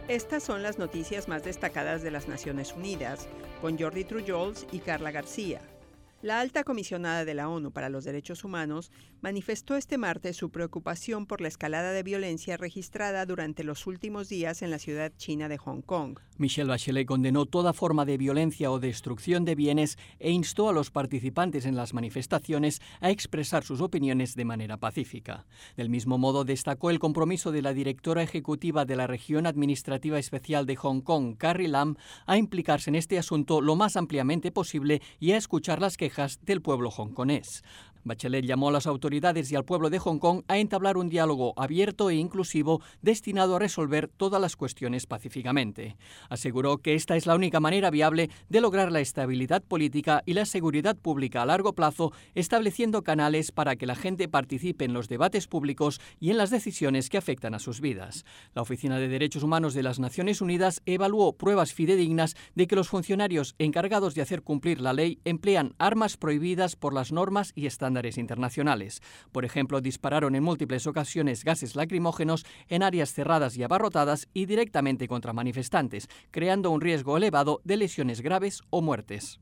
Estas son las noticias más destacadas de las Naciones Unidas, con Jordi Trujols y Carla García. La alta comisionada de la ONU para los Derechos Humanos manifestó este martes su preocupación por la escalada de violencia registrada durante los últimos días en la ciudad china de Hong Kong. Michelle Bachelet condenó toda forma de violencia o destrucción de bienes e instó a los participantes en las manifestaciones a expresar sus opiniones de manera pacífica. Del mismo modo, destacó el compromiso de la directora ejecutiva de la Región Administrativa Especial de Hong Kong, Carrie Lam, a implicarse en este asunto lo más ampliamente posible y a escuchar las quejas del pueblo hongkonés. Bachelet llamó a las autoridades y al pueblo de Hong Kong a entablar un diálogo abierto e inclusivo destinado a resolver todas las cuestiones pacíficamente. Aseguró que esta es la única manera viable de lograr la estabilidad política y la seguridad pública a largo plazo, estableciendo canales para que la gente participe en los debates públicos y en las decisiones que afectan a sus vidas. La Oficina de Derechos Humanos de las Naciones Unidas evaluó pruebas fidedignas de que los funcionarios encargados de hacer cumplir la ley emplean armas prohibidas por las normas y estándares internacionales. Por ejemplo, dispararon en múltiples ocasiones gases lacrimógenos en áreas cerradas y abarrotadas y directamente contra manifestantes, creando un riesgo elevado de lesiones graves o muertes.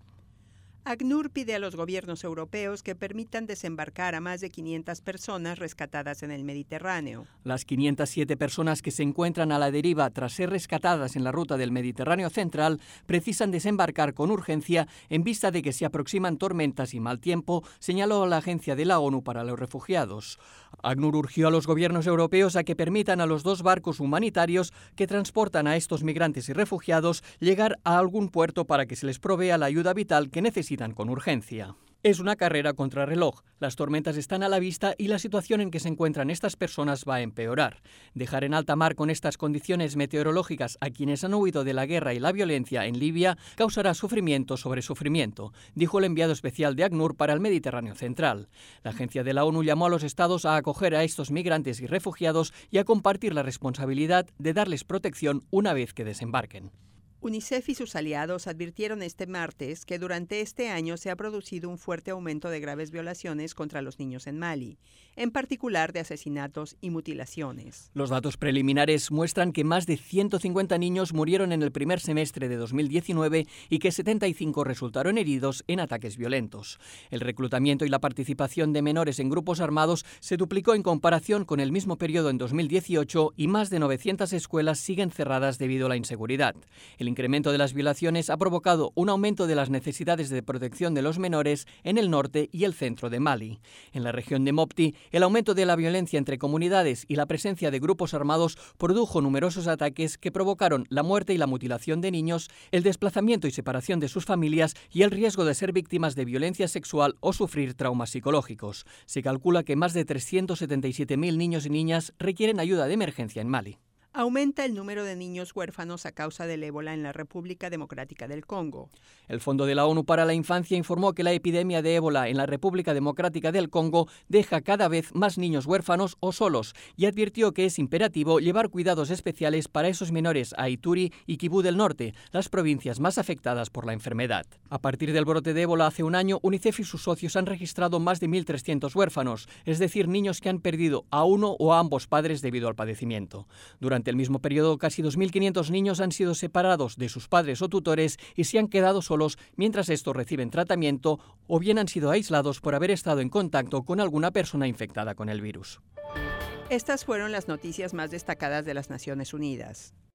ACNUR pide a los gobiernos europeos que permitan desembarcar a más de 500 personas rescatadas en el Mediterráneo. Las 507 personas que se encuentran a la deriva tras ser rescatadas en la ruta del Mediterráneo central precisan desembarcar con urgencia en vista de que se aproximan tormentas y mal tiempo, señaló la Agencia de la ONU para los Refugiados. ACNUR urgió a los gobiernos europeos a que permitan a los 2 barcos humanitarios que transportan a estos migrantes y refugiados llegar a algún puerto para que se les provea la ayuda vital que necesitan con urgencia. Es una carrera contrarreloj. Las tormentas están a la vista y la situación en que se encuentran estas personas va a empeorar. Dejar en alta mar con estas condiciones meteorológicas a quienes han huido de la guerra y la violencia en Libia causará sufrimiento sobre sufrimiento, dijo el enviado especial de ACNUR para el Mediterráneo Central. La agencia de la ONU llamó a los estados a acoger a estos migrantes y refugiados y a compartir la responsabilidad de darles protección una vez que desembarquen. UNICEF y sus aliados advirtieron este martes que durante este año se ha producido un fuerte aumento de graves violaciones contra los niños en Mali, en particular de asesinatos y mutilaciones. Los datos preliminares muestran que más de 150 niños murieron en el primer semestre de 2019 y que 75 resultaron heridos en ataques violentos. El reclutamiento y la participación de menores en grupos armados se duplicó en comparación con el mismo periodo en 2018 y más de 900 escuelas siguen cerradas debido a la inseguridad. El incremento de las violaciones ha provocado un aumento de las necesidades de protección de los menores en el norte y el centro de Mali. En la región de Mopti, el aumento de la violencia entre comunidades y la presencia de grupos armados produjo numerosos ataques que provocaron la muerte y la mutilación de niños, el desplazamiento y separación de sus familias y el riesgo de ser víctimas de violencia sexual o sufrir traumas psicológicos. Se calcula que más de 377.000 niños y niñas requieren ayuda de emergencia en Mali. Aumenta el número de niños huérfanos a causa del ébola en la República Democrática del Congo. El Fondo de la ONU para la Infancia informó que la epidemia de ébola en la República Democrática del Congo deja cada vez más niños huérfanos o solos y advirtió que es imperativo llevar cuidados especiales para esos menores a Ituri y Kibú del Norte, las provincias más afectadas por la enfermedad. A partir del brote de ébola hace un año, UNICEF y sus socios han registrado más de 1.300 huérfanos, es decir, niños que han perdido a uno o a ambos padres debido al padecimiento. Durante el mismo periodo, casi 2.500 niños han sido separados de sus padres o tutores y se han quedado solos mientras estos reciben tratamiento o bien han sido aislados por haber estado en contacto con alguna persona infectada con el virus. Estas fueron las noticias más destacadas de las Naciones Unidas.